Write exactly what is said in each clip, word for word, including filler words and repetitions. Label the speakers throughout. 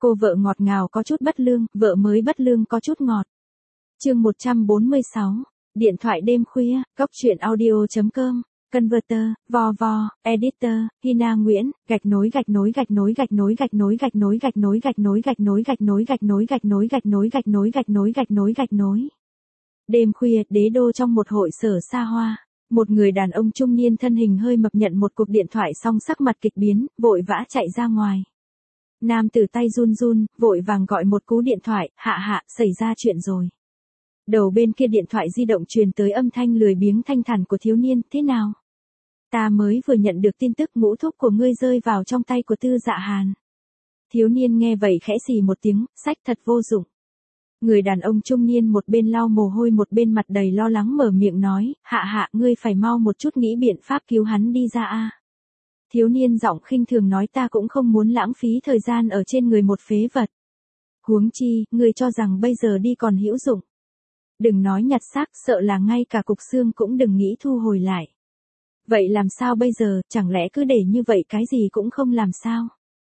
Speaker 1: Cô vợ ngọt ngào có chút bất lương, vợ mới bất lương có chút ngọt. Chương một trăm bốn mươi sáu. Điện thoại đêm khuya, Cóc truyện audio chấm com, Converter, vo vo, Editor, Hina Nguyễn, gạch nối gạch nối gạch nối gạch nối gạch nối gạch nối gạch nối gạch nối gạch nối gạch nối gạch nối gạch nối gạch nối gạch nối gạch nối gạch nối gạch nối. Đêm khuya, đế đô trong một hội sở xa hoa, một người đàn ông trung niên thân hình hơi mập nhận một cuộc điện thoại xong sắc mặt kịch biến, vội vã chạy ra ngoài. Nam tử tay run run, vội vàng gọi một cú điện thoại, hạ hạ, xảy ra chuyện rồi. Đầu bên kia điện thoại di động truyền tới âm thanh lười biếng thanh thản của thiếu niên, thế nào? Ta mới vừa nhận được tin tức ngũ thúc của ngươi rơi vào trong tay của Tư Dạ Hàn. Thiếu niên nghe vậy khẽ xì một tiếng, sách thật vô dụng. Người đàn ông trung niên một bên lau mồ hôi một bên mặt đầy lo lắng mở miệng nói, hạ hạ, ngươi phải mau một chút nghĩ biện pháp cứu hắn đi ra a. Thiếu niên giọng khinh thường nói ta cũng không muốn lãng phí thời gian ở trên người một phế vật. Huống chi, ngươi cho rằng bây giờ đi còn hữu dụng. Đừng nói nhặt xác, sợ là ngay cả cục xương cũng đừng nghĩ thu hồi lại. Vậy làm sao bây giờ, chẳng lẽ cứ để như vậy cái gì cũng không làm sao?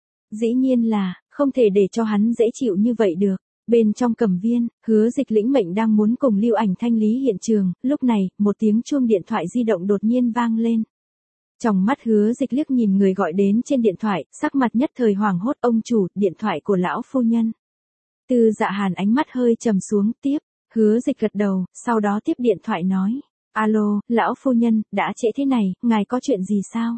Speaker 1: Dĩ nhiên là, không thể để cho hắn dễ chịu như vậy được. Bên trong Cẩm Viên, Hứa Dịch lĩnh mệnh đang muốn cùng Lưu Ảnh thanh lý hiện trường, lúc này, một tiếng chuông điện thoại di động đột nhiên vang lên. Trong mắt Hứa Dịch liếc nhìn người gọi đến trên điện thoại, sắc mặt nhất thời hoảng hốt, ông chủ, điện thoại của lão phu nhân. Tư Dạ Hàn ánh mắt hơi trầm xuống, tiếp. Hứa Dịch gật đầu, sau đó tiếp điện thoại nói. Alo, lão phu nhân, đã trễ thế này, ngài có chuyện gì sao?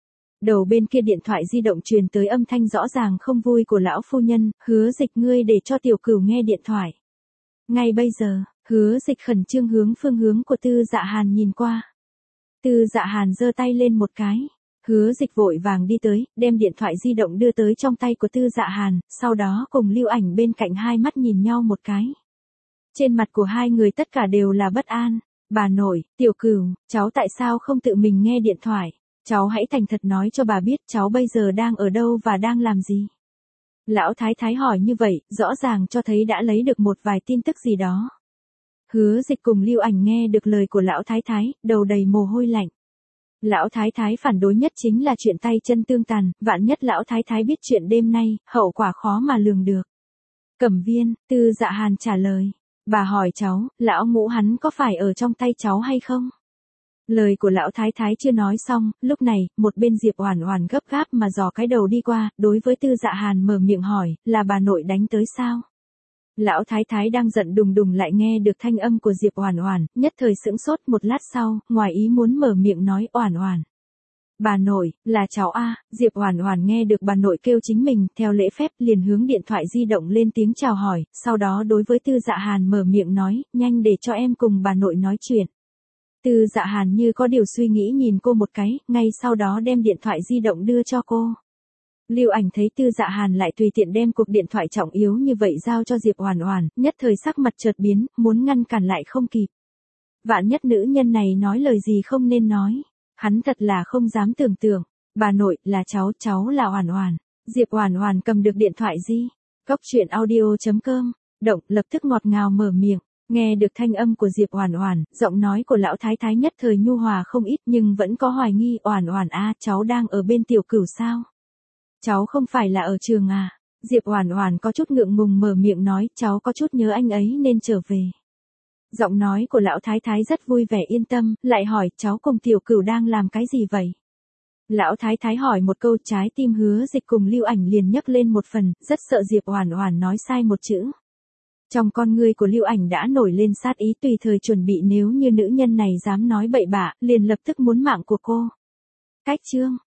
Speaker 1: Đầu bên kia điện thoại di động truyền tới âm thanh rõ ràng không vui của lão phu nhân, Hứa Dịch ngươi để cho tiểu cửu nghe điện thoại. Ngay bây giờ, Hứa Dịch khẩn trương hướng phương hướng của Tư Dạ Hàn nhìn qua. Tư Dạ Hàn giơ tay lên một cái. Hứa Dịch vội vàng đi tới, đem điện thoại di động đưa tới trong tay của Tư Dạ Hàn, sau đó cùng Lưu Ảnh bên cạnh hai mắt nhìn nhau một cái. Trên mặt của hai người tất cả đều là bất an. Bà nội, tiểu cửu, cháu tại sao không tự mình nghe điện thoại? Cháu hãy thành thật nói cho bà biết cháu bây giờ đang ở đâu và đang làm gì. Lão Thái Thái hỏi như vậy, rõ ràng cho thấy đã lấy được một vài tin tức gì đó. Hứa Dịch cùng Lưu Ảnh nghe được lời của Lão Thái Thái, đầu đầy mồ hôi lạnh. Lão Thái Thái phản đối nhất chính là chuyện tay chân tương tàn, vạn nhất Lão Thái Thái biết chuyện đêm nay, hậu quả khó mà lường được. Cẩm Viên, Tư Dạ Hàn trả lời. Bà hỏi cháu, lão ngũ hắn có phải ở trong tay cháu hay không? Lời của lão thái thái chưa nói xong, lúc này, một bên Diệp Oản Oản gấp gáp mà dò cái đầu đi qua, đối với Tư Dạ Hàn mở miệng hỏi, là bà nội đánh tới sao? Lão thái thái đang giận đùng đùng lại nghe được thanh âm của Diệp Oản Oản, nhất thời sững sốt một lát sau, ngoài ý muốn mở miệng nói, Oản Oản. Bà nội, là cháu a. Diệp Oản Oản nghe được bà nội kêu chính mình, theo lễ phép liền hướng điện thoại di động lên tiếng chào hỏi, sau đó đối với Tư Dạ Hàn mở miệng nói, nhanh để cho em cùng bà nội nói chuyện. Tư Dạ Hàn như có điều suy nghĩ nhìn cô một cái, ngay sau đó đem điện thoại di động đưa cho cô. Lưu Ảnh thấy Tư Dạ Hàn lại tùy tiện đem cuộc điện thoại trọng yếu như vậy giao cho Diệp Oản Oản, nhất thời sắc mặt chợt biến, muốn ngăn cản lại không kịp. Vạn nhất nữ nhân này nói lời gì không nên nói. Hắn thật là không dám tưởng tượng. Bà nội, là cháu, cháu là Oản Oản. Diệp Oản Oản cầm được điện thoại di. Cóc truyện audio chấm com. Động, lập tức ngọt ngào mở miệng. Nghe được thanh âm của Diệp Oản Oản, giọng nói của lão thái thái nhất thời nhu hòa không ít nhưng vẫn có hoài nghi. Oản Oản a, cháu đang ở bên tiểu cửu sao? Cháu không phải là ở trường à? Diệp Oản Oản có chút ngượng ngùng mở miệng nói, cháu có chút nhớ anh ấy nên trở về. Giọng nói của lão thái thái rất vui vẻ yên tâm, lại hỏi, cháu cùng tiểu cửu đang làm cái gì vậy? Lão thái thái hỏi một câu, trái tim Hứa Dịch cùng Lưu Ảnh liền nhấc lên một phần, rất sợ Diệp Oản Oản nói sai một chữ. Trong con ngươi của Lưu Ảnh đã nổi lên sát ý tùy thời chuẩn bị nếu như nữ nhân này dám nói bậy bạ, liền lập tức muốn mạng của cô. Cách chương